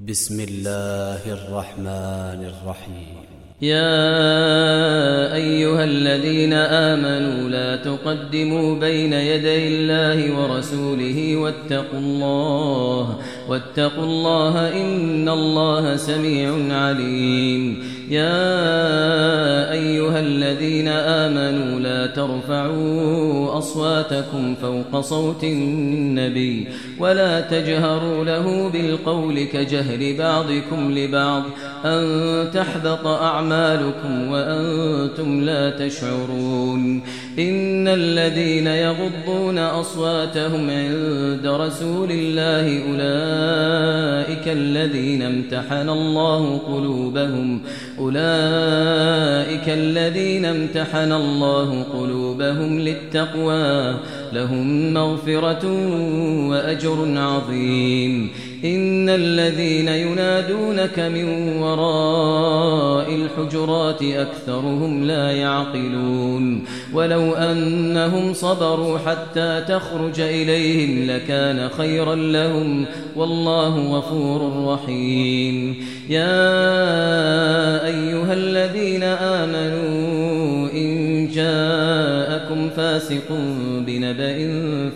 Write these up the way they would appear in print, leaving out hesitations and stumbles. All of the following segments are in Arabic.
بسم الله الرحمن الرحيم. يا أيها الذين آمنوا لا تقدموا بين يدي الله ورسوله واتقوا الله إن الله سميع عليم. يا أيها الذين آمنوا لا ترفعوا أصواتكم فوق صوت النبي ولا تجهروا له بالقول كجهر بعضكم لبعض أن تحبط أعمالكم وأنتم لا تشعرون. إن الذين يغضون أصواتهم عند رسول الله أولئك الذين امتحن الله قلوبهم للتقوى لهم مغفرة وأجر عظيم. إن الذين ينادونك من وراء الحجرات أكثرهم لا يعقلون. ولو أنهم صبروا حتى تخرج إليهم لكان خيرا لهم والله غفور رحيم. يا أيها الذين آمنوا إن جاءكم فاسق بنبأ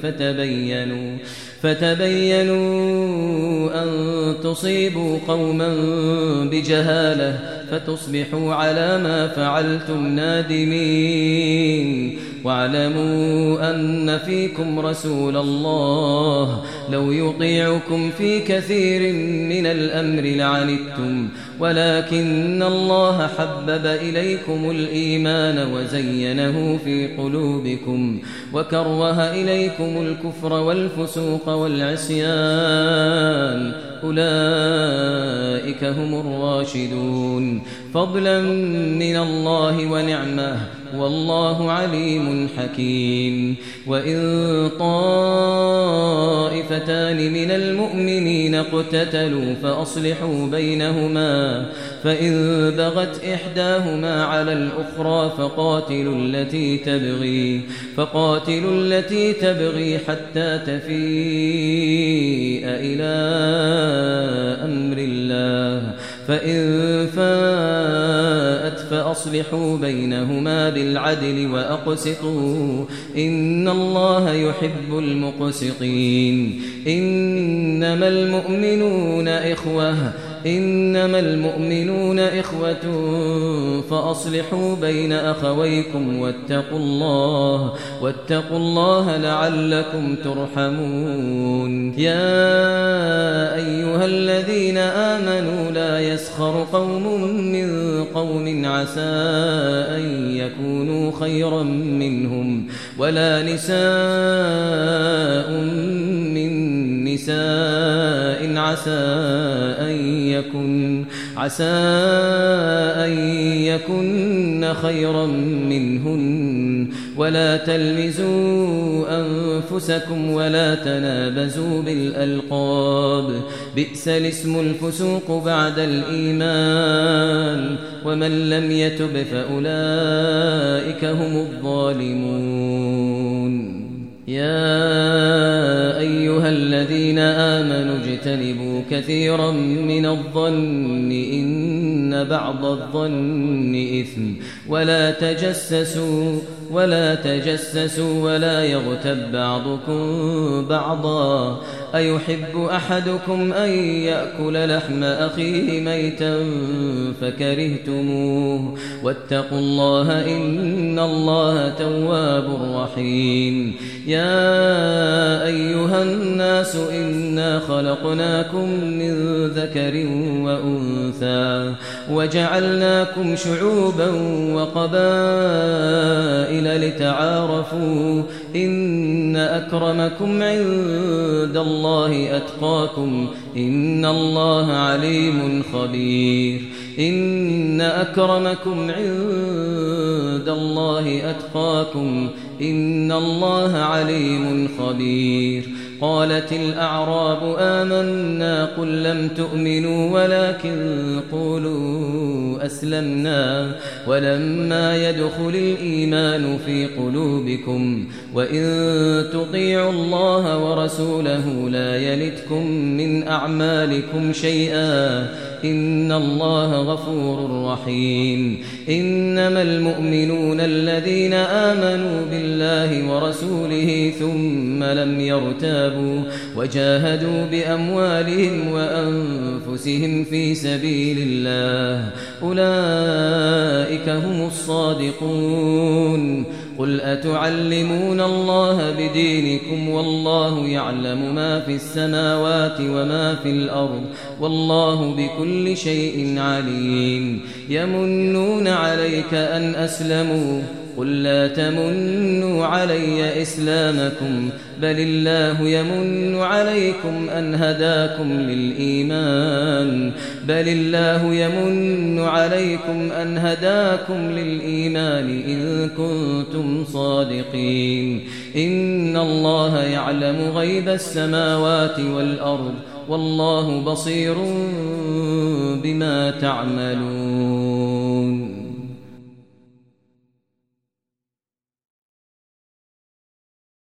فتبينوا أن تصيبوا قوما بجهالة فتصبحوا على ما فعلتم نادمين. واعلموا أن فيكم رسول الله لو يطيعكم في كثير من الأمر لعنتم ولكن الله حبب إليكم الإيمان وزينه في قلوبكم وكره إليكم الكفر والفسوق والعصيان أولئك هم الراشدون فضلا من الله ونعمه والله عليم حكيم. وإن طائفتان من المؤمنين اقتتلوا فأصلحوا بينهما فإن بغت إحداهما على الأخرى فقاتلوا التي تبغي حتى تفيء إلى أمر الله فإن فاءت فأصلحوا بينهما بالعدل وأقسطوا إن الله يحب المقسطين. إنما المؤمنون إخوة فأصلحوا بين أخويكم واتقوا الله لعلكم ترحمون. يا أيها الذين آمنوا لا يسخر قوم من قوم عسى أن يكونوا خيرا منهم ولا نساء من نساء عسى أن يكن خيرا منهن ولا تلمزوا أنفسكم ولا تنابزوا بالألقاب بئس الاسم الفسوق بعد الإيمان ومن لم يتب فأولئك هم الظالمون. يا أيها الذين آمنوا اجتنبوا كثيرا من الظن إن بعض الظن إثم ولا تجسسوا ولا يغتب بعضكم بعضا أيحب أحدكم أن يأكل لحم أخيه ميتا فكرهتموه واتقوا الله إن الله تواب رحيم. يا أيها الناس إنا خلقناكم من ذكر وأنثى وجعلناكم شعوبا وقبائل لتعارفوا إن أكرمكم عند الله أتقاكم إن الله عليم خبير. إن أكرمكم عند الله أتقاكم إن الله عليم خبير. قالت الأعراب آمنا قل لم تؤمنوا ولكن قولوا أسلمنا ولما يدخل الإيمان في قلوبكم وإن تطيعوا الله ورسوله لا يلتكم من أعمالكم شيئا إن الله غفور رحيم إنما المؤمنون الذين آمنوا بالله ورسوله ثم لم يرتابوا وجاهدوا بأموالهم وأنفسهم في سبيل الله أولئك هم الصادقون قل أتعلمون الله بدينكم والله يعلم ما في السماوات وما في الأرض والله بكل شيء عليم يمنون عليك أن أسلموا قل لا تمنوا علي إسلامكم بل الله يمن عليكم أن هداكم للإيمان إن كنتم صادقين إن الله يعلم غيب السماوات والأرض والله بصير بما تعملون